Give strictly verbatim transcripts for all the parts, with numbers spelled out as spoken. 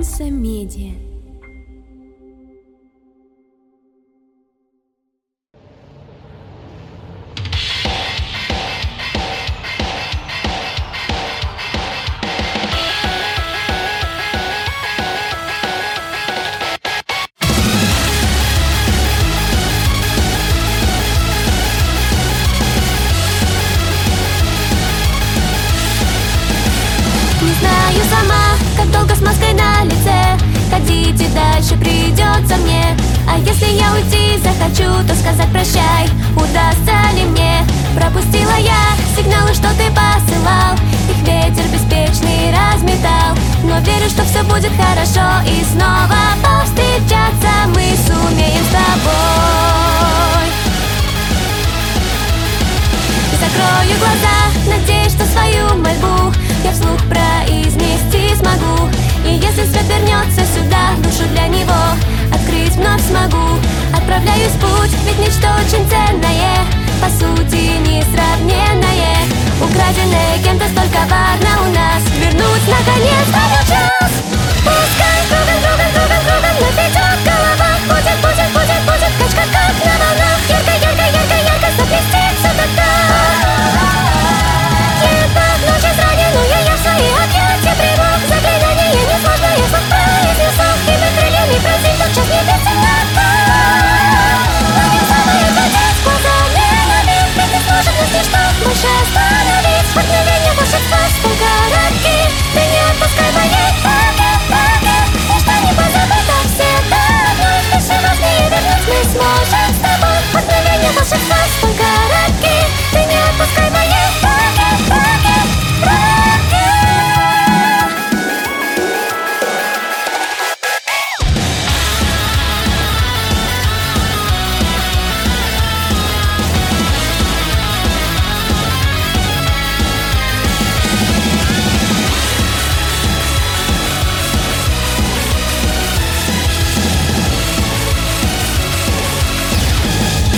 Альянса Медиа. Не знаю сама, как долго с маской на лице ходить и дальше придется мне. А если я уйти захочу, то сказать прощай удастся ли мне? Пропустила я сигналы, что ты посылал, их ветер беспечный разметал. Но верю, что все будет хорошо, и снова повстречаться мы сумеем с тобой. Закрою глаза, надеюсь, что свою мольбу я вслух произнести смогу. И если свет вернется сюда, душу для него открыть вновь смогу. Отправляюсь в путь, ведь нечто очень ценное, по сути несравненное, украденное кем-то столь коварно у нас. Вернуть наконец придет час. Пускай кругом, кругом, кругом, кругом вновь идет голова. Будет, будет, будет, будет качка, как на волнах. Ярко, ярко, ярко, ярко заблестится тогда. Небо в ночь израненную я в свои объятия приму. Заклинание несложное звук произнесу, и мы крыльями пронзим тотчас небес темнота. Ловим самое глядеть глазами ловим, ведь не сможет нас ничто больше остановить. Мгновение волшебства столь коротки, ты не отпускай моей руки, руки. Ничто не позабыто, все давно и дыши важнее вернуть мы сможем с тобой. Мгновение волшебства столь коротки, ты не отпускай моей руки, руки, руки.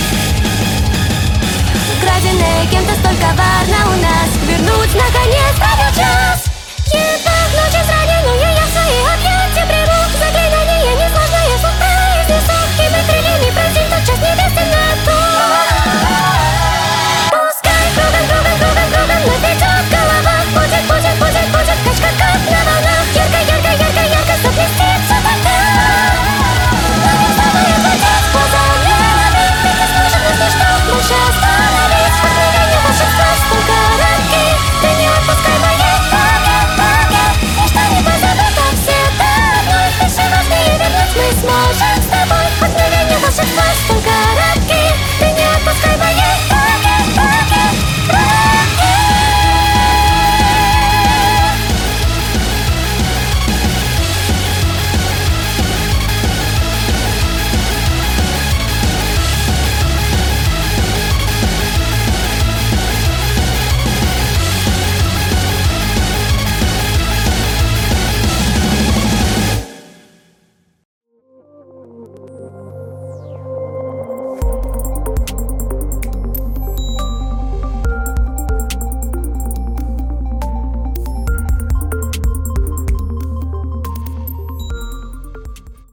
Украденное кем-то столь коварно у нас. Вернуть наконец-то